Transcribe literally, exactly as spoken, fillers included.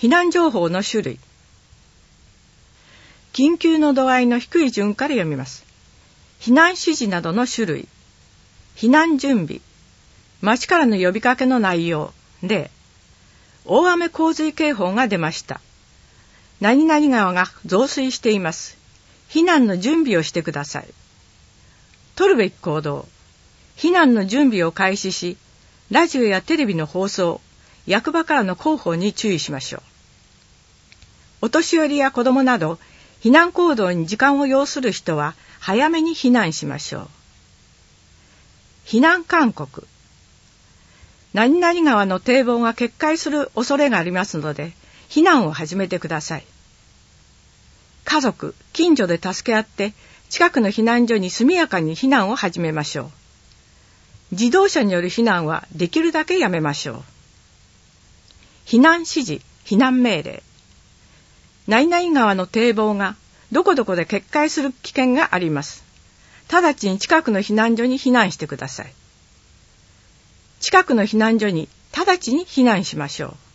避難情報の種類。緊急の度合いの低い順から読みます。避難指示などの種類。避難準備。町からの呼びかけの内容で、大雨洪水警報が出ました。何々川が増水しています。避難の準備をしてください。取るべき行動。避難の準備を開始し、ラジオやテレビの放送、役場からの広報に注意しましょう。お年寄りや子どもなど、避難行動に時間を要する人は早めに避難しましょう。避難勧告。何々川の堤防が決壊する恐れがありますので、避難を始めてください。家族、近所で助け合って、近くの避難所に速やかに避難を始めましょう。自動車による避難はできるだけやめましょう。避難指示、避難命令。何々川の堤防がどこどこで決壊する危険があります。直ちに近くの避難所に避難してください。近くの避難所に直ちに避難しましょう。